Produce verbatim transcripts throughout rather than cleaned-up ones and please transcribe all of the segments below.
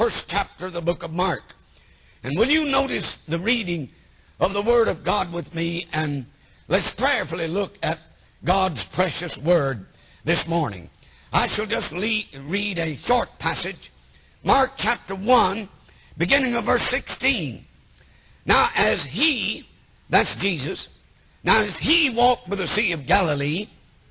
first chapter of the book of Mark. And will you notice the reading of the Word of God with me? And let's prayerfully look at God's precious Word this morning. I shall just read a short passage. Mark chapter one, beginning of verse sixteen. Now as he, that's Jesus, now as he walked by the Sea of Galilee,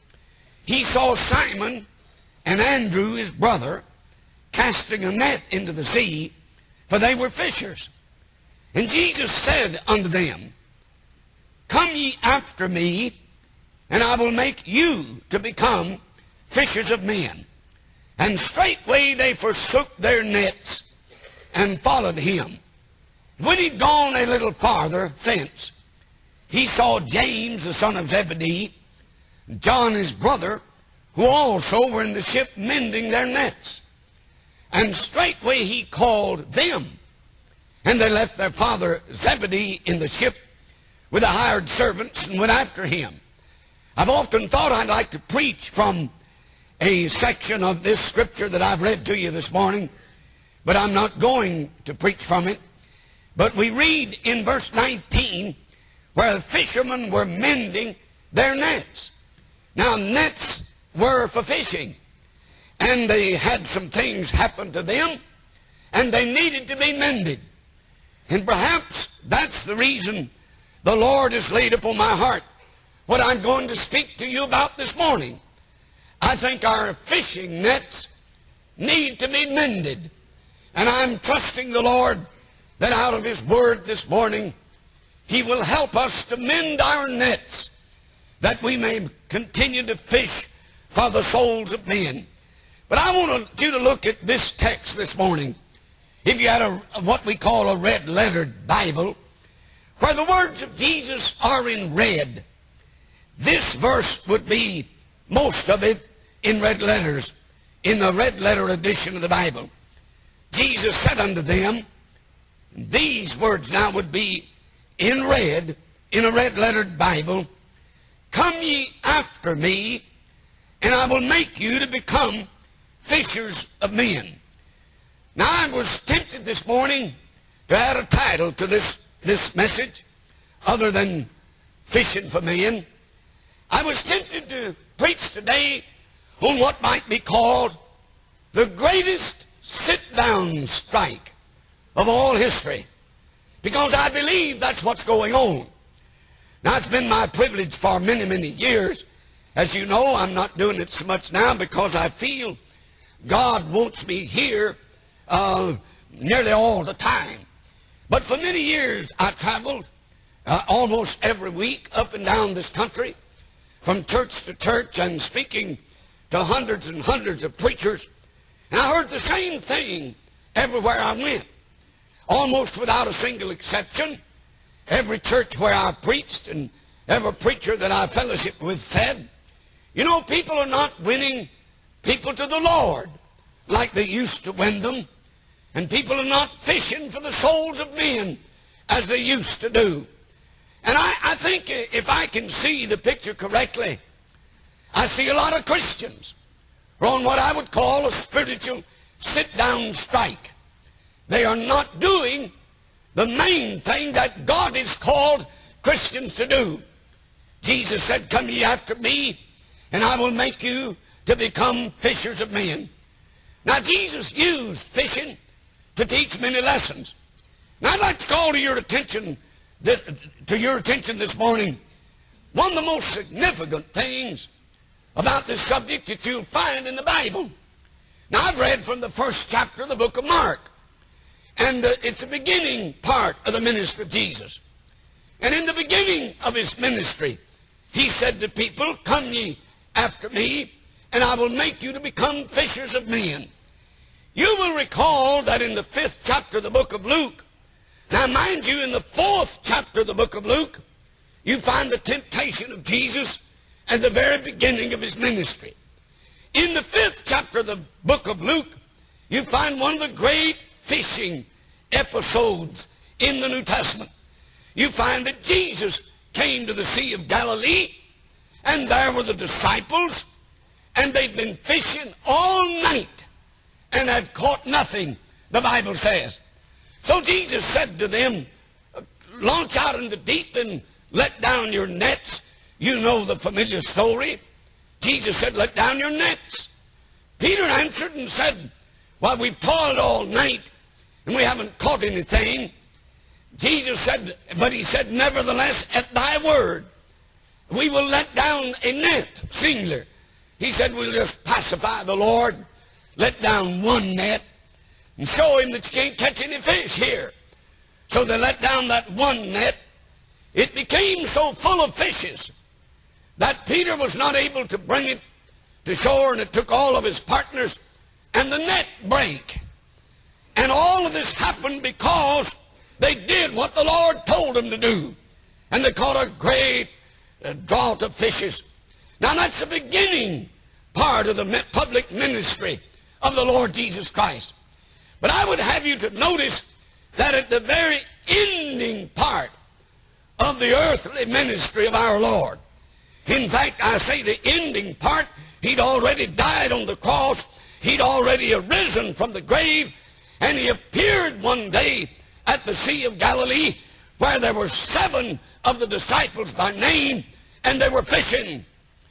he saw Simon and Andrew his brother casting a net into the sea, for they were fishers. And Jesus said unto them, Come ye after me, and I will make you to become fishers of men. And straightway they forsook their nets and followed him. When he'd gone a little farther thence, he saw James the son of Zebedee, John his brother, who also were in the ship mending their nets. And straightway he called them. And they left their father Zebedee in the ship with the hired servants and went after him. I've often thought I'd like to preach from a section of this scripture that I've read to you this morning, but I'm not going to preach from it. But we read in verse nineteen where the fishermen were mending their nets. Now, nets were for fishing, and they had some things happen to them, and they needed to be mended. And perhaps that's the reason the Lord has laid upon my heart what I'm going to speak to you about this morning. I think our fishing nets need to be mended, and I'm trusting the Lord that out of His Word this morning He will help us to mend our nets, that we may continue to fish for the souls of men. But I want you to look at this text this morning. If you had a, what we call a red-lettered Bible, where the words of Jesus are in red, this verse would be, most of it, in red letters, in the red-letter edition of the Bible. Jesus said unto them, these words now would be in red, in a red-lettered Bible, Come ye after me, and I will make you to become fishers of men. Now, I was tempted this morning to add a title to this, this message, other than fishing for men. I was tempted to preach today on what might be called the greatest sit-down strike of all history, because I believe that's what's going on. Now, it's been my privilege for many, many years. As you know, I'm not doing it so much now because I feel God wants me here uh, nearly all the time. But for many years, I traveled uh, almost every week up and down this country, from church to church, and speaking to hundreds and hundreds of preachers. And I heard the same thing everywhere I went, almost without a single exception. Every church where I preached and every preacher that I fellowshiped with said, you know, people are not winning people to the Lord like they used to win them. And people are not fishing for the souls of men as they used to do. And I, I think if I can see the picture correctly, I see a lot of Christians who are on what I would call a spiritual sit-down strike. They are not doing the main thing that God has called Christians to do. Jesus said, Come ye after me, and I will make you to become fishers of men. Now, Jesus used fishing to teach many lessons. Now, I'd like to call to your attention this, to your attention this morning one of the most significant things about this subject that you'll find in the Bible. Now, I've read from the first chapter of the book of Mark, and uh, it's the beginning part of the ministry of Jesus. And in the beginning of his ministry, he said to people, Come ye after me, and I will make you to become fishers of men. You will recall that in the fifth chapter of the book of Luke, now mind you, in the fourth chapter of the book of Luke, you find the temptation of Jesus at the very beginning of his ministry. In the fifth chapter of the book of Luke, you find one of the great fishing episodes in the New Testament. You find that Jesus came to the Sea of Galilee, and there were the disciples, and they'd been fishing all night and had caught nothing, the Bible says. So Jesus said to them, launch out in the deep and let down your nets. You know the familiar story. Jesus said, let down your nets. Peter answered and said, well, we've toiled all night and we haven't caught anything. Jesus said, but he said, nevertheless, at thy word, we will let down a net, singular. He said, we'll just pacify the Lord, let down one net, and show him that you can't catch any fish here. So they let down that one net. It became so full of fishes that Peter was not able to bring it to shore, and it took all of his partners, and the net break. And all of this happened because they did what the Lord told them to do. And they caught a great uh, draught of fishes. Now that's the beginning part of the public ministry of the Lord Jesus Christ. But I would have you to notice that at the very ending part of the earthly ministry of our Lord, in fact, I say the ending part, he'd already died on the cross, he'd already arisen from the grave, and he appeared one day at the Sea of Galilee where there were seven of the disciples by name, and they were fishing.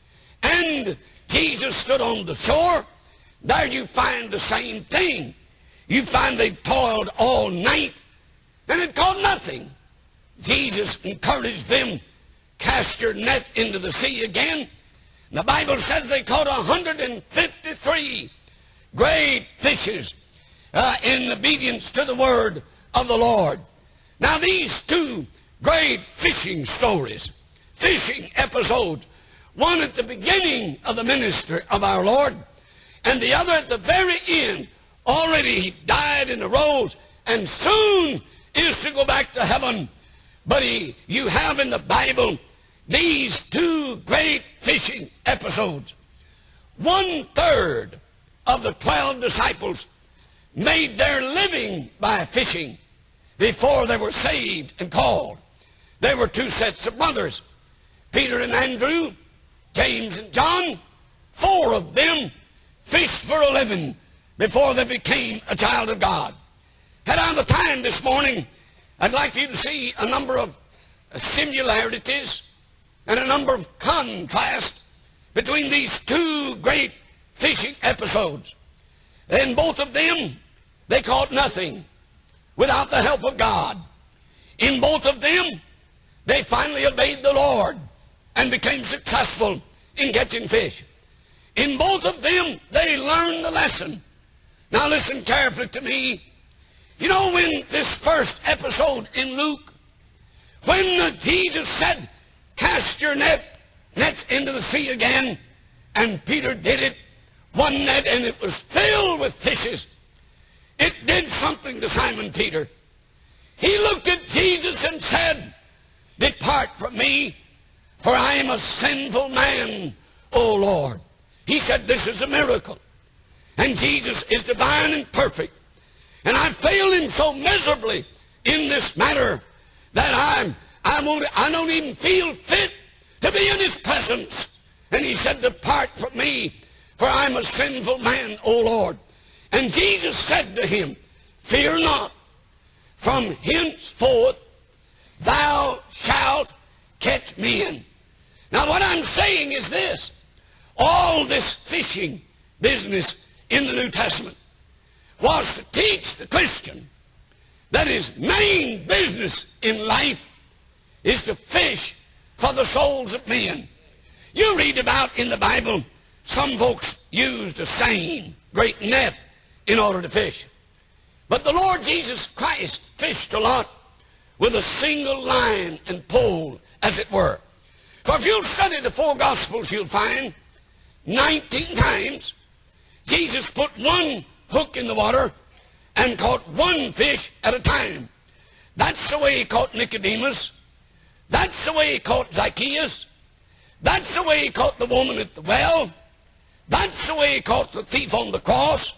And Jesus stood on the shore. There you find the same thing. You find they toiled all night and had caught nothing. Jesus encouraged them, cast your net into the sea again. The Bible says they caught one hundred fifty-three great fishes uh, in obedience to the word of the Lord. Now these two great fishing stories, fishing episodes, one at the beginning of the ministry of our Lord, and the other at the very end. Already he died and arose, and soon is to go back to heaven. But he, you have in the Bible these two great fishing episodes. One third of the twelve disciples made their living by fishing before they were saved and called. There were two sets of brothers, Peter and Andrew, James and John. Four of them fished for a living before they became a child of God. Had I the time this morning, I'd like you to see a number of similarities and a number of contrasts between these two great fishing episodes. In both of them, they caught nothing without the help of God. In both of them, they finally obeyed the Lord and became successful in catching fish. In both of them, they learned the lesson. Now listen carefully to me. You know, when this first episode in Luke, when uh, Jesus said, cast your net, nets into the sea again, and Peter did it, one net, and it was filled with fishes. It did something to Simon Peter. He looked at Jesus and said, depart from me, for I am a sinful man, O Lord. He said, this is a miracle. And Jesus is divine and perfect. And I failed him so miserably in this matter that I'm, I, won't, I don't even feel fit to be in his presence. And he said, depart from me, for I'm a sinful man, O Lord. And Jesus said to him, fear not, from henceforth thou shalt catch men. Now what I'm saying is this. All this fishing business in the New Testament was to teach the Christian that his main business in life is to fish for the souls of men. You read about in the Bible, some folks used a seine, great net, in order to fish. But the Lord Jesus Christ fished a lot with a single line and pole, as it were. For if you'll study the four Gospels, you'll find nineteen times Jesus put one hook in the water and caught one fish at a time. That's the way he caught Nicodemus. That's the way he caught Zacchaeus. That's the way he caught the woman at the well. That's the way he caught the thief on the cross.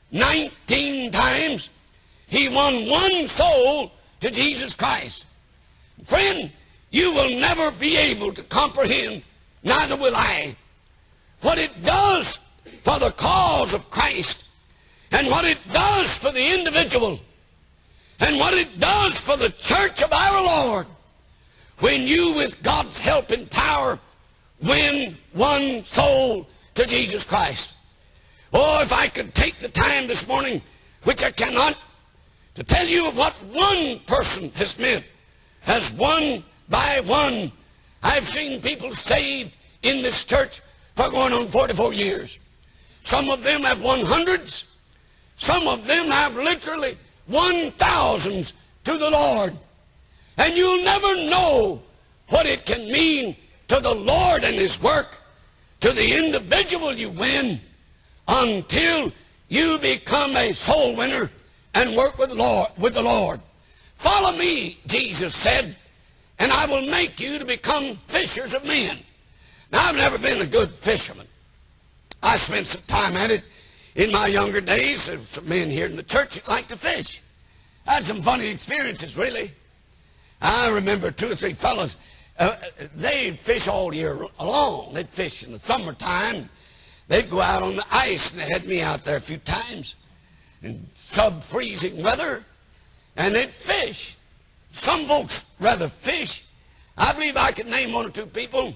Nineteen times he won one soul to Jesus Christ. Friend, you will never be able to comprehend, neither will I, what it does for the cause of Christ and what it does for the individual, and what it does for the church of our Lord, when you, with God's help and power, win one soul to Jesus Christ. Oh, if I could take the time this morning, which I cannot, to tell you of what one person has meant, as one by one, I've seen people saved in this church for going on forty-four years. Some of them have won hundreds. Some of them have literally won thousands to the Lord. And you'll never know what it can mean to the Lord and His work, to the individual you win, until you become a soul winner and work with the Lord. With the Lord. Follow me, Jesus said, and I will make you to become fishers of men. Now, I've never been a good fisherman. I spent some time at it in my younger days. There were some men here in the church that liked to fish. I had some funny experiences, really. I remember two or three fellows, uh, they'd fish all year long. They'd fish in the summertime. They'd go out on the ice, and they had me out there a few times in sub-freezing weather, and they'd fish. Some folks rather fish. I believe I could name one or two people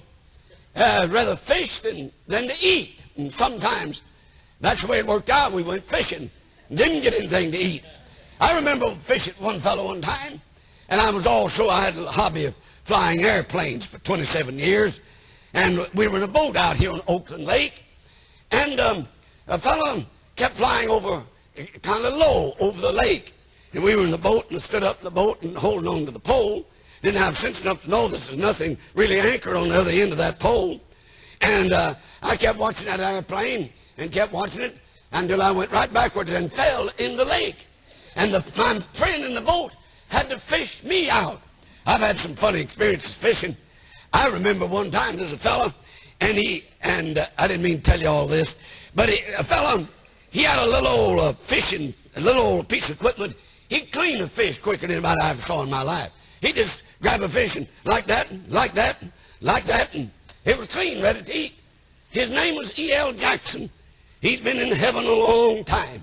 uh, rather fish than, than to eat. And sometimes that's the way it worked out. We went fishing and didn't get anything to eat. I remember fishing one fellow one time, and I was also, I had a hobby of flying airplanes for twenty-seven years, and we were in a boat out here on Oakland Lake, and um, a fellow kept flying over kind of low over the lake. And we were in the boat, and I stood up in the boat and holding on to the pole. Didn't have sense enough to know this is nothing really anchored on the other end of that pole. And uh, I kept watching that airplane and kept watching it until I went right backwards and fell in the lake. And the, my friend in the boat had to fish me out. I've had some funny experiences fishing. I remember one time there's a fellow, and he, and uh, I didn't mean to tell you all this, but he, a fellow, he had a little old uh, fishing, a little old piece of equipment. He'd clean a fish quicker than anybody I ever saw in my life. He'd just grab a fish and like that, like that, like that, and it was clean, ready to eat. His name was E L Jackson. He's been in heaven a long time.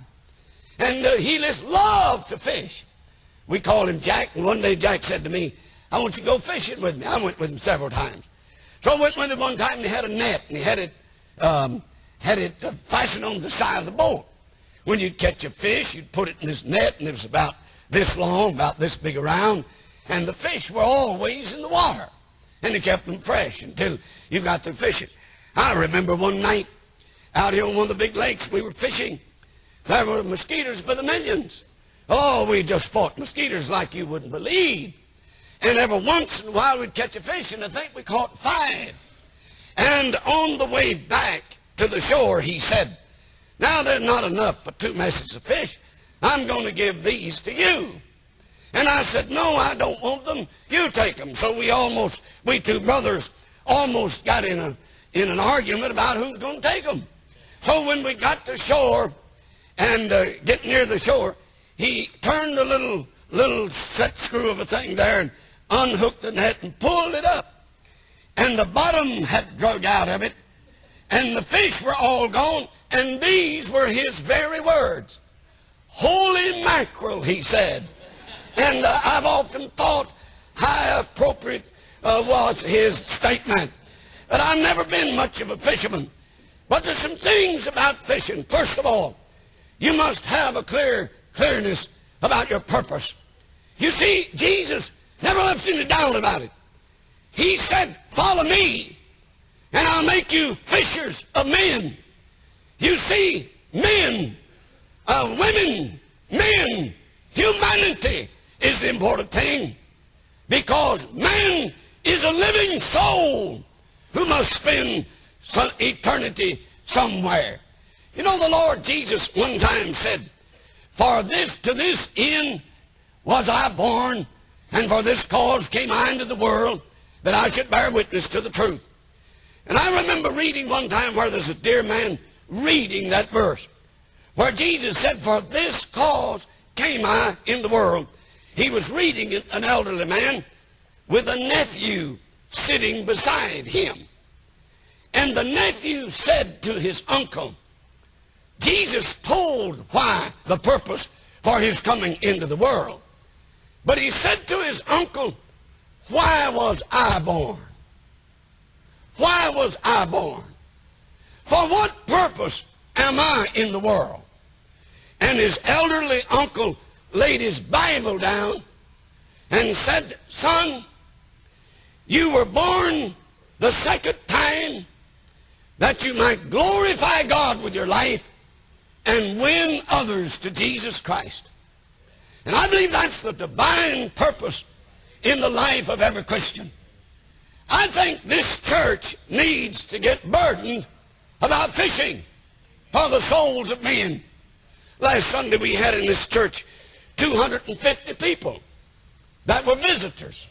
And uh, he just loved to fish. We called him Jack, and one day Jack said to me, I want you to go fishing with me. I went with him several times. So I went with him one time, and he had a net, and he had it, um, had it uh, fastened on the side of the boat. When you'd catch a fish, you'd put it in this net, and it was about this long, about this big around, and the fish were always in the water. And it kept them fresh until you got through fishing. I remember one night out here on one of the big lakes, we were fishing. There were mosquitoes by the millions. Oh, we just fought mosquitoes like you wouldn't believe. And every once in a while we'd catch a fish, and I think we caught five. And on the way back to the shore, he said, now there's not enough for two messes of fish. I'm going to give these to you. And I said, no, I don't want them. You take them. So we almost, we two brothers almost got in a in an argument about who's going to take them. So when we got to shore and uh, get near the shore, he turned the little little set screw of a thing there and unhooked the net and pulled it up. And the bottom had drug out of it, and the fish were all gone, and these were his very words. Holy mackerel, he said. And uh, I've often thought how appropriate uh, was his statement. But I've never been much of a fisherman. But there's some things about fishing. First of all, you must have a clear clearness about your purpose. You see, Jesus never left any doubt about it. He said, follow me, and I'll make you fishers of men. You see, men, uh, women, men, humanity is the important thing, because man is a living soul who must spend some eternity somewhere. You know, the Lord Jesus one time said, for this, to this end was I born, and for this cause came I into the world, that I should bear witness to the truth. And I remember reading one time where there's a dear man reading that verse, where Jesus said, for this cause came I in the world. He was reading an elderly man with a nephew sitting beside him. And the nephew said to his uncle, Jesus told why, the purpose for his coming into the world. But he said to his uncle, why was I born? Why was I born? For what purpose am I in the world? And his elderly uncle laid his Bible down and said, son, you were born the second time that you might glorify God with your life and win others to Jesus Christ. And I believe that's the divine purpose in the life of every Christian. I think this church needs to get burdened about fishing for the souls of men. Last Sunday we had in this church two hundred fifty people that were visitors.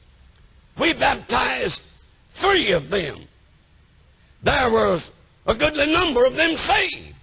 We baptized three of them. There was a goodly number of them saved.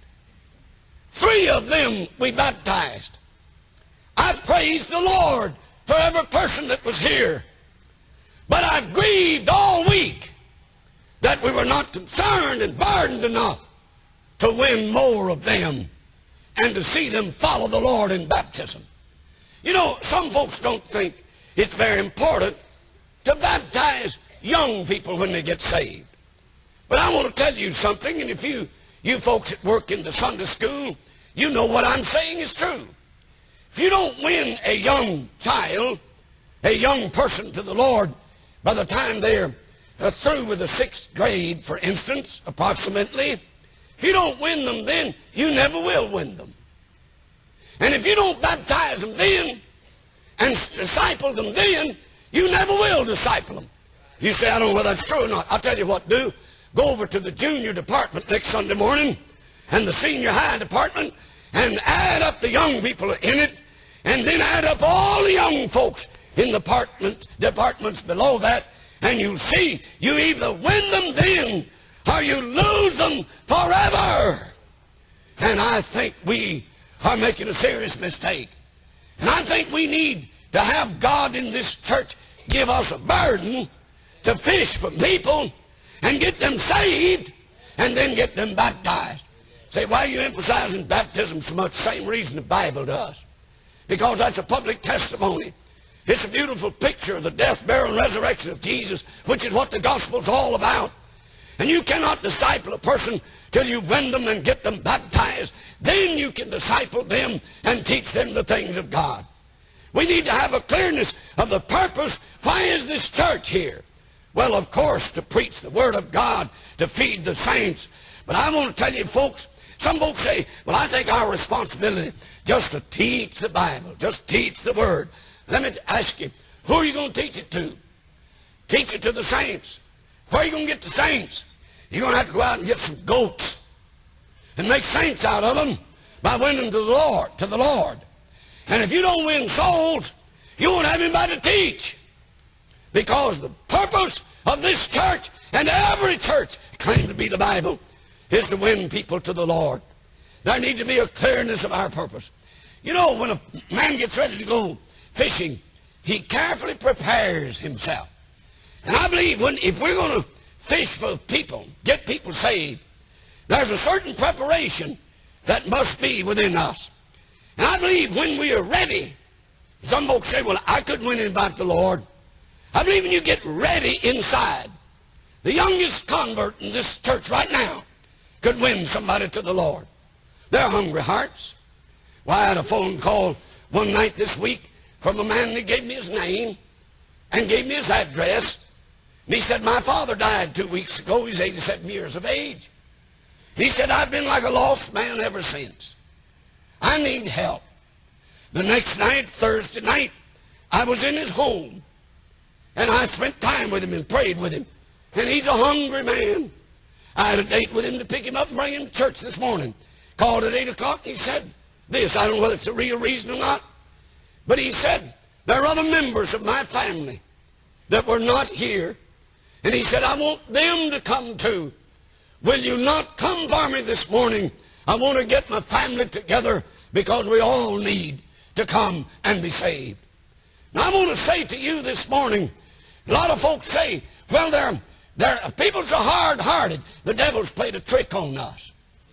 Three of them we baptized. I've praised the Lord for every person that was here. But I've grieved all week that we were not concerned and burdened enough to win more of them and to see them follow the Lord in baptism. You know, some folks don't think it's very important to baptize young people when they get saved. But I want to tell you something, and if you, you folks that work in the Sunday school, you know what I'm saying is true. If you don't win a young child, a young person to the Lord, by the time they're uh, through with the sixth grade, for instance, approximately, if you don't win them then, you never will win them. And if you don't baptize them then and disciple them then, you never will disciple them. You say, I don't know whether that's true or not. I'll tell you what, do. Go over to the junior department next Sunday morning and the senior high department and add up the young people in it, and then add up all the young folks in the department, departments below that, and you'll see you either win them then or you lose them forever. And I think we are making a serious mistake. And I think we need to have God in this church give us a burden to fish for people and get them saved and then get them baptized. Say, why are you emphasizing baptism so much? Same reason the Bible does. Because that's a public testimony. It's a beautiful picture of the death, burial, and resurrection of Jesus, which is what the gospel's all about. And you cannot disciple a person till you win them and get them baptized. Then you can disciple them and teach them the things of God. We need to have a clearness of the purpose. Why is this church here? Well, of course, to preach the Word of God, to feed the saints. But I want to tell you, folks, some folks say, well, I think our responsibility just to teach the Bible, just teach the Word. Let me ask you, who are you going to teach it to? Teach it to the saints. Where are you going to get the saints? You're going to have to go out and get some goats and make saints out of them by winning to the Lord, to the Lord. And if you don't win souls, you won't have anybody to teach. Because the purpose of this church and every church claim to be the Bible is to win people to the Lord. There needs to be a clearness of our purpose. You know, when a man gets ready to go fishing, he carefully prepares himself. And I believe when, if we're going to fish for people, get people saved, there's a certain preparation that must be within us. And I believe when we are ready, some folks say, well, I couldn't win anybody to the Lord. I believe when you get ready inside, the youngest convert in this church right now could win somebody to the Lord. They're hungry hearts. Well, I had a phone call one night this week from a man that gave me his name and gave me his address. And he said, my father died two weeks ago. He's eighty-seven years of age. He said, I've been like a lost man ever since. I need help. The next night, Thursday night, I was in his home. And I spent time with him and prayed with him. And he's a hungry man. I had a date with him to pick him up and bring him to church this morning. Called at eight o'clock and he said this. I don't know whether it's a real reason or not. But he said, there are other members of my family that were not here. And he said, I want them to come too. Will you not come for me this morning? I want to get my family together because we all need to come and be saved. Now I want to say to you this morning, a lot of folks say, well, they're, they're, people's are hard-hearted. The devil's played a trick on us.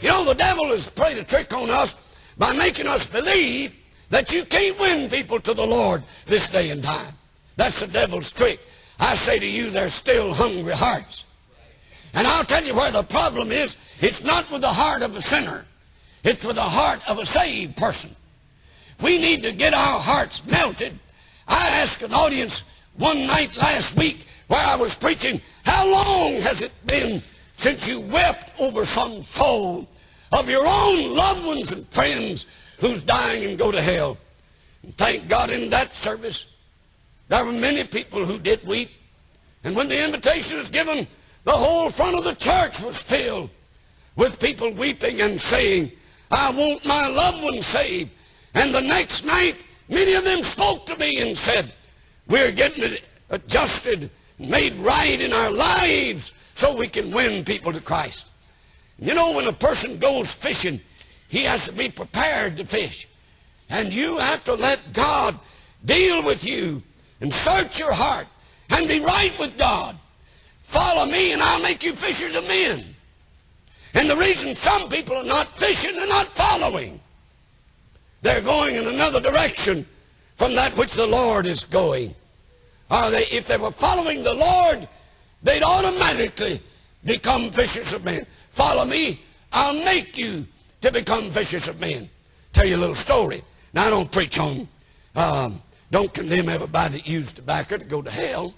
You know, the devil has played a trick on us by making us believe that you can't win people to the Lord this day and time. That's the devil's trick. I say to you, there's still hungry hearts. And I'll tell you where the problem is. It's not with the heart of a sinner. It's with the heart of a saved person. We need to get our hearts melted. I asked an audience one night last week where I was preaching, how long has it been since you wept over some soul of your own loved ones and friends who's dying and go to hell? And thank God in that service, there were many people who did weep. And when the invitation was given, the whole front of the church was filled with people weeping and saying, I want my loved one saved. And the next night, many of them spoke to me and said, we're getting it adjusted, made right in our lives so we can win people to Christ. You know, when a person goes fishing, he has to be prepared to fish. And you have to let God deal with you and search your heart and be right with God. Follow me and I'll make you fishers of men. And the reason some people are not fishing, they're not following. They're going in another direction from that which the Lord is going. Or they, if they were following the Lord, they'd automatically become fishers of men. Follow me, I'll make you to become fishers of men. Tell you a little story. Now, I don't preach on, um, don't condemn everybody that used tobacco to go to hell.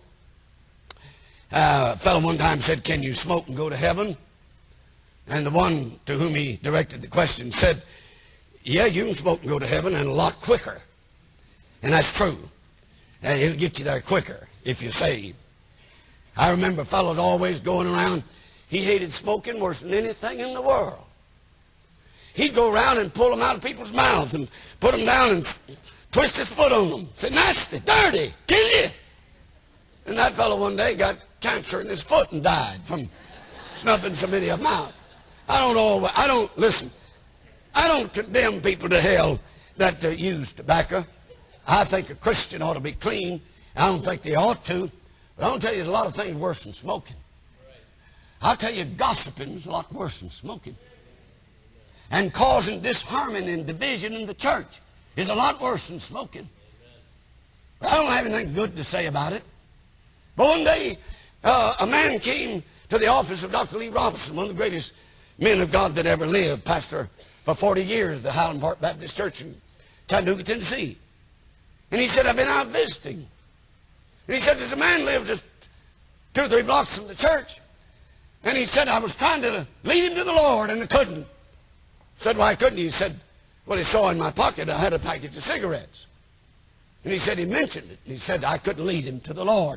Uh, a fellow one time said, can you smoke and go to heaven? And the one to whom he directed the question said, yeah, you can smoke and go to heaven, and a lot quicker. And that's true. Uh, it'll get you there quicker if you're saved. I remember a fellow always going around, he hated smoking worse than anything in the world. He'd go around and pull them out of people's mouths and put them down and twist his foot on them. Say, nasty, dirty, kill you. And that fellow one day got cancer in his foot and died from snuffing so many of them out. I don't know, I don't, listen, I don't condemn people to hell that uh, use tobacco. I think a Christian ought to be clean. I don't think they ought to. But I'll tell you, there's a lot of things worse than smoking. I'll tell you, gossiping is a lot worse than smoking. And causing disharmony and division in the church is a lot worse than smoking. But I don't have anything good to say about it. But one day, uh, a man came to the office of Doctor Lee Robinson, one of the greatest men of God that ever lived, pastor for forty years, the Highland Park Baptist Church in Chattanooga, Tennessee. And he said, I've been out visiting. And he said, there's a man lives just two or three blocks from the church. And he said, I was trying to lead him to the Lord, and I couldn't. I said, why couldn't he? He said, well, he saw in my pocket I had a package of cigarettes. And he said he mentioned it. And he said, I couldn't lead him to the Lord.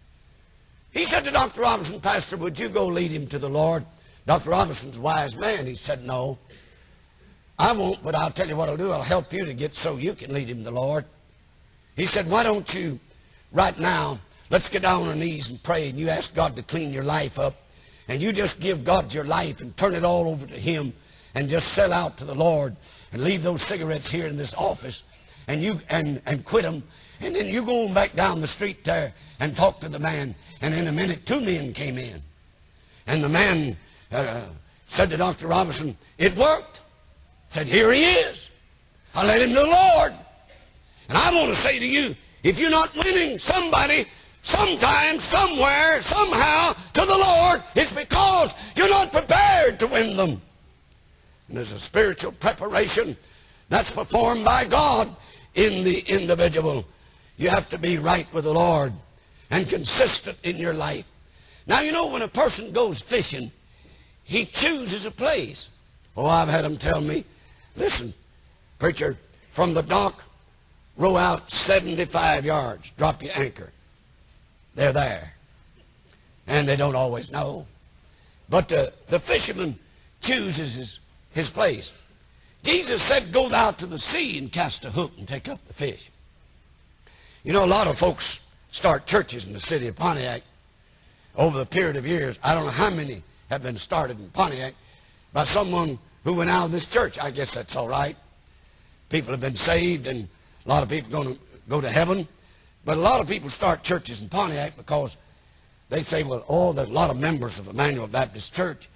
He said to Doctor Robinson, Pastor, would you go lead him to the Lord? Doctor Robinson's a wise man. He said, no, I won't, but I'll tell you what I'll do. I'll help you to get so you can lead him to the Lord. He said, why don't you, right now, let's get down on our knees and pray, and you ask God to clean your life up, and you just give God your life and turn it all over to Him, and just sell out to the Lord, and leave those cigarettes here in this office, and you and, and quit them, and then you go on back down the street there and talk to the man. And in a minute, two men came in. And the man uh, said to Doctor Robinson, it worked. Said, here he is. I led him to the Lord. And I want to say to you, if you're not winning somebody sometime, somewhere, somehow to the Lord, it's because you're not prepared to win them. And there's a spiritual preparation that's performed by God in the individual. You have to be right with the Lord and consistent in your life. Now, you know, when a person goes fishing, he chooses a place. Oh, I've had them tell me, listen, preacher, from the dock, row out seventy-five yards, drop your anchor. They're there. And they don't always know. But uh, the fisherman chooses his, his place. Jesus said, go out to the sea and cast a hook and take up the fish. You know, a lot of folks start churches in the city of Pontiac over the period of years. I don't know how many have been started in Pontiac by someone who went out of this church. I guess that's all right. People have been saved, and a lot of people are going to go to heaven. But a lot of people start churches in Pontiac because they say, well, oh, there's a lot of members of Emmanuel Baptist Church,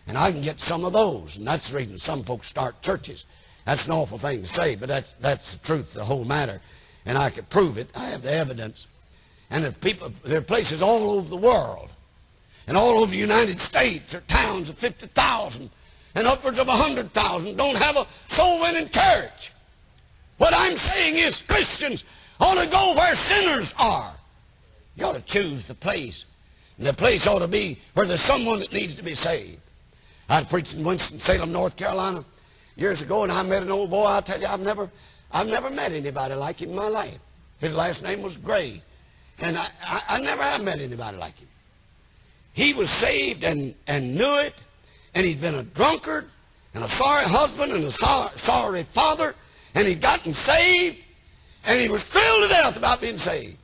And I can get some of those. And that's the reason some folks start churches. That's an awful thing to say, but that's, that's the truth, the whole matter. And I could prove it. I have the evidence. And if people, there are places all over the world, and all over the United States, there are towns of fifty thousand and upwards of one hundred thousand don't have a soul-winning church. What I'm saying is Christians ought to go where sinners are. You ought to choose the place. And the place ought to be where there's someone that needs to be saved. I was preaching in Winston-Salem, North Carolina years ago, and I met an old boy. I'll tell you, I've never, I've never met anybody like him in my life. His last name was Gray. And I, I, I never have met anybody like him. He was saved and, and knew it, and he'd been a drunkard and a sorry husband and a sorry, sorry father, and he'd gotten saved, and he was thrilled to death about being saved.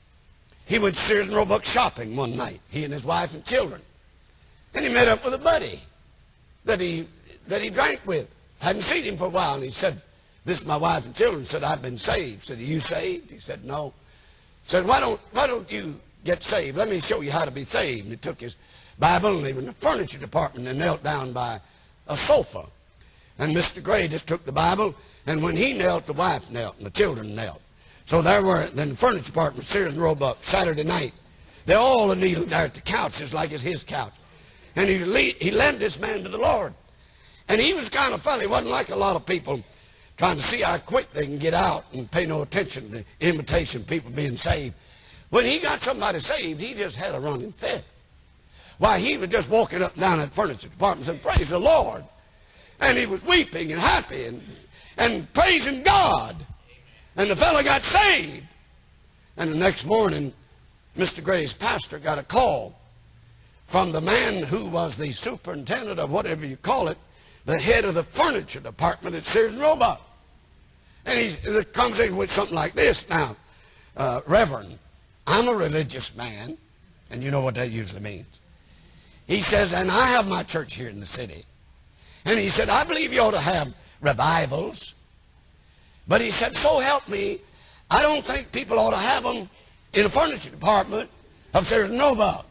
He went to Sears and Roebuck shopping one night, he and his wife and children, and he met up with a buddy that he, that he drank with. Hadn't seen him for a while, and he said, "This is my wife and children." He said, "I've been saved." He said, "Are you saved?" He said, "No." He said, why don't, why don't you get saved? Let me show you how to be saved. And he took his Bible, and he was in the furniture department and knelt down by a sofa. And Mister Gray just took the Bible, and when he knelt, the wife knelt, and the children knelt. So there were, in the furniture department, Sears and Roebuck, Saturday night. They all are kneeling there at the couch, just like it's his couch. And he, he led this man to the Lord. And he was kind of funny. He wasn't like a lot of people trying to see how quick they can get out and pay no attention to the invitation of people being saved. When he got somebody saved, he just had a running fit. Why, he was just walking up and down that furniture department and saying, "Praise the Lord." And he was weeping and happy and, and praising God. And the fellow got saved. And the next morning, Mister Gray's pastor got a call from the man who was the superintendent of whatever you call it, the head of the furniture department at Sears and Roebuck. And he's, the conversation went something like this. Now, uh, Reverend, I'm a religious man, and you know what that usually means. He says, and I have my church here in the city. And he said, I believe you ought to have revivals. But he said, so help me, I don't think people ought to have them in the furniture department of Sears and Roebuck.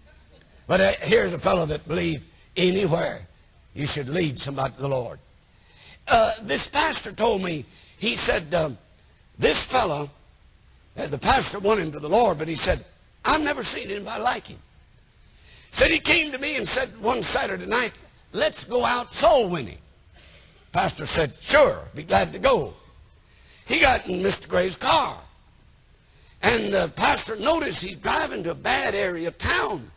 But uh, here's a fellow that believed anywhere you should lead somebody to the Lord. Uh, this pastor told me, he said, um, this fellow, uh, the pastor won him to the Lord, but he said, I've never seen anybody like him. Said he came to me and said one Saturday night, let's go out soul winning. Pastor said, sure, be glad to go. He got in Mister Gray's car. And the pastor noticed he's driving to a bad area of town.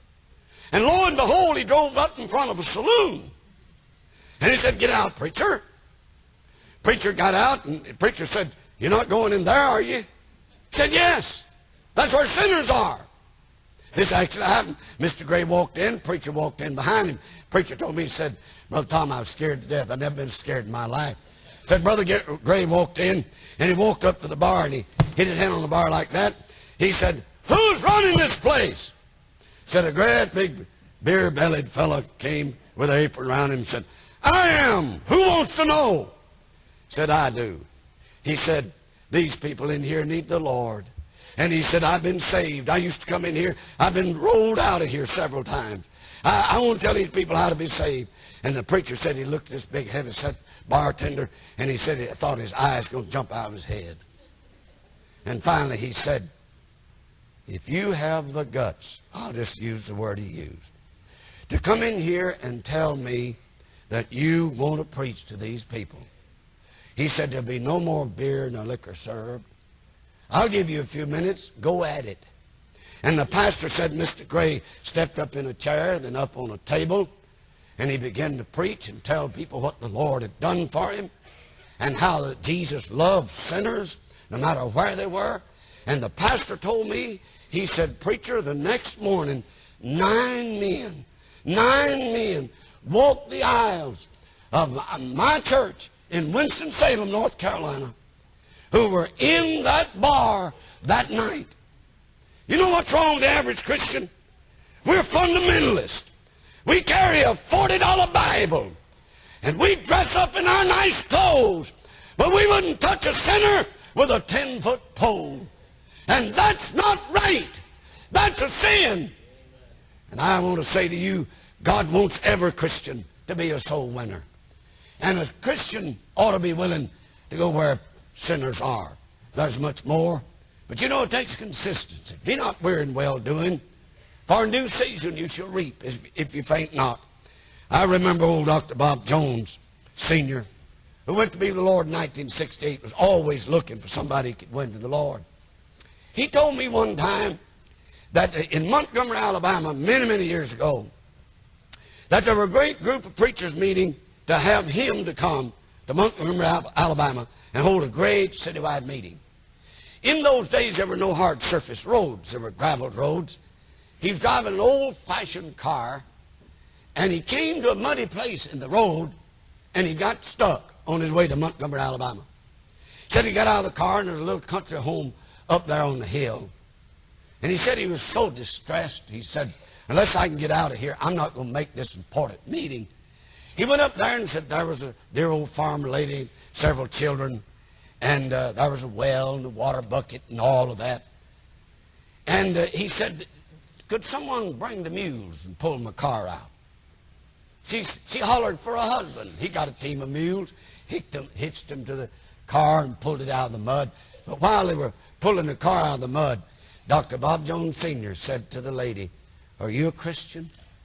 And lo and behold, he drove up in front of a saloon. And he said, get out, preacher. Preacher got out, and the preacher said, you're not going in there, are you? He said, yes. That's where sinners are. This actually happened. Mister Gray walked in. Preacher walked in behind him. Preacher told me, he said, Brother Tom, I was scared to death. I've never been scared in my life. Said, Brother Gray walked in, and he walked up to the bar, and he hit his hand on the bar like that. He said, who's running this place? Said a great big beer-bellied fellow came with an apron around him and said, I am. Who wants to know? Said, I do. He said, these people in here need the Lord. And he said, I've been saved. I used to come in here. I've been rolled out of here several times. I, I want to tell these people how to be saved. And the preacher said he looked at this big, heavy-set bartender, and he said he thought his eyes were going to jump out of his head. And finally he said, if you have the guts, I'll just use the word he used, to come in here and tell me that you want to preach to these people. He said, there'll be no more beer nor liquor served. I'll give you a few minutes. Go at it. And the pastor said, Mister Gray stepped up in a chair, then up on a table, and he began to preach and tell people what the Lord had done for him and how that Jesus loved sinners no matter where they were. And the pastor told me, he said, preacher, the next morning, nine men, nine men walked the aisles of my church in Winston-Salem, North Carolina, who were in that bar that night. You know what's wrong with the average Christian? We're fundamentalists. We carry a forty dollar Bible, and we dress up in our nice clothes, but we wouldn't touch a sinner with a ten foot pole. And that's not right. That's a sin. And I want to say to you, God wants every Christian to be a soul winner. And a Christian ought to be willing to go where sinners are. There's much more. But you know, it takes consistency. Be not weary in well-doing, for in due season you shall reap if, if you faint not. I remember old Doctor Bob Jones, Senior, who went to be with the Lord in nineteen sixty-eight, was always looking for somebody who could win to the Lord. He told me one time that in Montgomery, Alabama, many, many years ago, that there were a great group of preachers meeting to have him to come to Montgomery, Alabama, and hold a great citywide meeting. In those days, there were no hard surface roads. There were graveled roads. He was driving an old-fashioned car, and he came to a muddy place in the road, and he got stuck on his way to Montgomery, Alabama. He said he got out of the car, and there was a little country home up there on the hill. And he said he was so distressed. He said, unless I can get out of here, I'm not going to make this important meeting. He went up there and said there was a dear old farm lady, several children, and uh, there was a well and a water bucket and all of that. And uh, he said, could someone bring the mules and pull my car out? She, she hollered for a husband. He got a team of mules, hitched them, hitched them to the car and pulled it out of the mud. But while they were pulling the car out of the mud, Doctor Bob Jones Senior said to the lady, are you a Christian?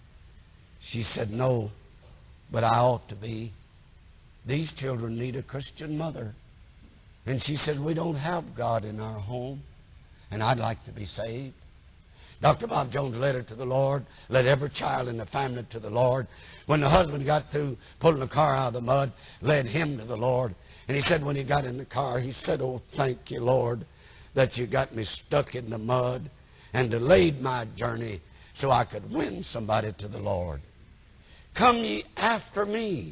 She said, no, but I ought to be. These children need a Christian mother. And she said, we don't have God in our home, and I'd like to be saved. Doctor Bob Jones led her to the Lord, led every child in the family to the Lord. When the husband got through pulling the car out of the mud, led him to the Lord. And he said when he got in the car, he said, oh, thank you, Lord, that you got me stuck in the mud and delayed my journey so I could win somebody to the Lord. Come ye after me,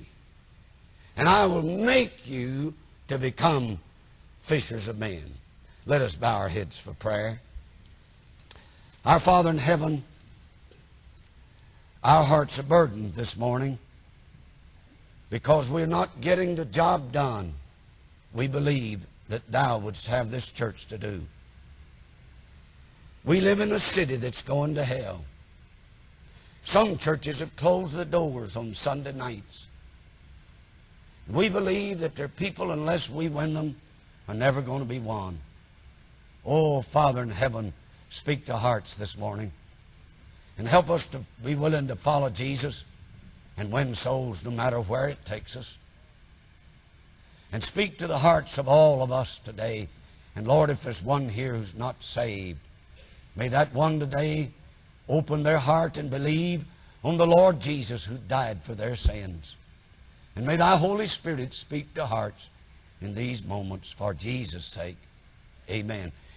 and I will make you to become fishers of men. Let us bow our heads for prayer. Our Father in heaven, our hearts are burdened this morning because we're not getting the job done we believe that Thou wouldst have this church to do. We live in a city that's going to hell. Some churches have closed the doors on Sunday nights. We believe that there are people, unless we win them, are never going to be won. Oh, Father in heaven, speak to hearts this morning and help us to be willing to follow Jesus and win souls no matter where it takes us. And speak to the hearts of all of us today. And Lord, if there's one here who's not saved, may that one today open their heart and believe on the Lord Jesus who died for their sins. And may Thy Holy Spirit speak to hearts in these moments for Jesus' sake. Amen.